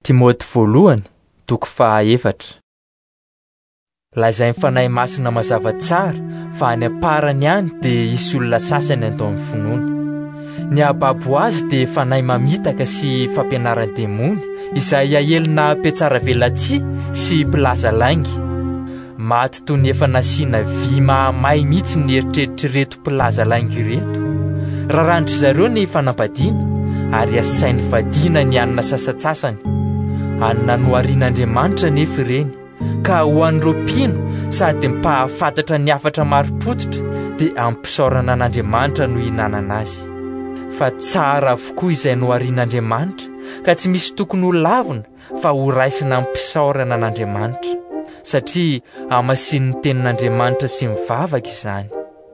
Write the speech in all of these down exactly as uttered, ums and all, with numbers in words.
Timoty voalohany toko fahaefatra. Lazainy fanahy masina mazava tsara fa any aparany any dia hisy olona sasany atao amin'ny finoana. Ny ababo azy dia fanahy mamitaka sy fampianaran-demony izay ahelina ampiatsara velatsia sy mpilaza laingy. Maty toy ny efa nasiana vy mahamay mihitsy ny eritreritrereto mpilaza laingy reto. Rarandry zareo ny fanambadiana ary asainy vadiana ny anina sasatsasany. Anina noharian'Andriamanitra nefa ireny, ka ho an'ireo mpino sady mpahafantatra ny hafatra maro-potitra dia ampisaorana an'Andriamanitra no hinanana azy. Fa tsara avokoa izay noharian'Andriamanitra ka tsy misy tokony ho lavina fa ho raisina ampisaorana an'Andriamanitra, satria hamasin'ny tenin'Andriamanitra sy mivavaka izany.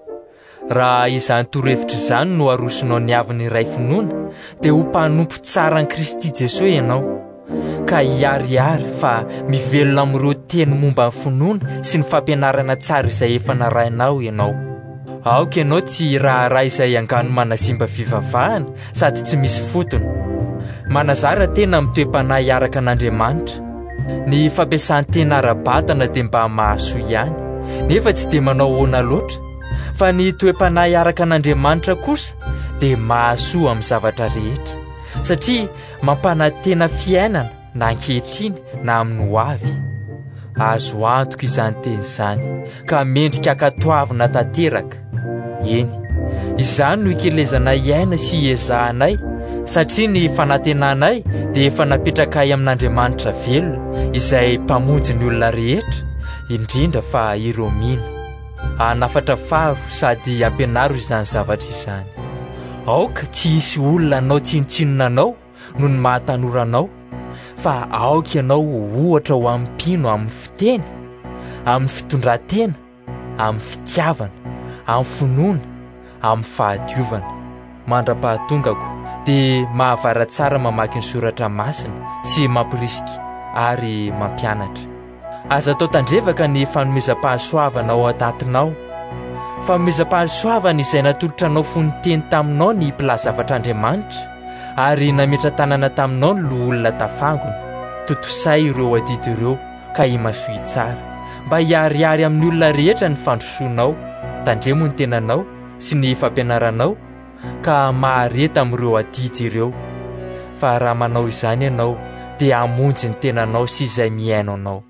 Raha izany torohevitra izany no arosinao ny havin'ny iray finoana dia ho mpanompo tsara an'i Kristy Jesosy ianao, ka hiariary fa mivelona amin'ireo teny momba ny finoana sy ny fampianarana tsara izay efa narahinao ianao. Aoka ianao tsy raharaha izay angano manasimba fivavahana sady tsy misy fotony. Manazara tena amin'ny toe-panahy araka an'Andriamanitra. Ny fampiasany tena ara-batana dia mba mahasoa ihany, nefa tsy dia manao ahoana loatra. Fa ny toe-panahy araka an'Andriamanitra kosa dia mahasoa amin'ny zavatra rehetra, satria mampanantena fiainana na ankehitriny na amin'ny ho avy. Azo antoka izany teny izany, ka mendrika ankatoavina tanteraka. Eny, izany no ikelezana iaina sy iezahanay, satria ny fanantenanay dia efa napetrakai amin'Andriamanitra velona izay mpamonjy ny olona rehetra, indrindra fa ireo mino. Hanafatra faro sady ampianaro izany zavatra izany. Aoka tsy hisy olona anao tsinotsinonanao no ny mahatanorana, fa aoka ianao ohatra ho amin'ny mpino amin'ny fiteny, amin'ny fitondran-tena, amin'ny fitiavana, amin'ny finoana, amin'ny fahadiovana. Mandra-pahatongako dia mahavara tsara mamaky ny soratra masina sy mampirisika ary mampianatra. Aza atao tandrevaka ny fanomezam-pahasoavana ao an-tantinao. Fanomezam-pahasoavana izay natolotra anao fony teny taminao ny mpilazavatran'Andriamanitra ary nametra tanana taminao ny loholona tafangony. Totosay ireo adidy ireo ka himasoy tsara, mba hiariary amin'ny olona rehetra ny fandrosoanao, tandremo ny tenanao sy ny fampianaranao, ka mahareta amin'ireo adidy ireo. Fa raha manao izany ianao dia hamonjy ny tenanao sy izay miaino anao.